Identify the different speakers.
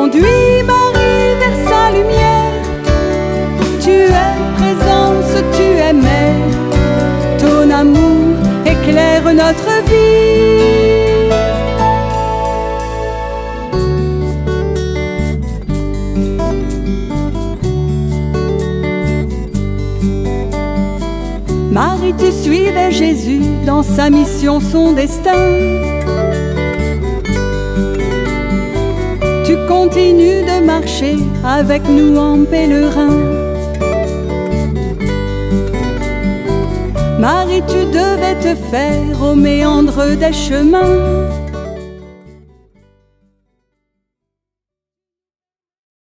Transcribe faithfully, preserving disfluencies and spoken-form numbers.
Speaker 1: conduis Marie vers sa lumière. Tu es présence, tu es mère. Ton amour éclaire notre vie. Marie, tu suivais Jésus dans sa mission, son destin. Tu continues de marcher avec nous en pèlerin. Marie, tu devais te faire aux méandres des chemins.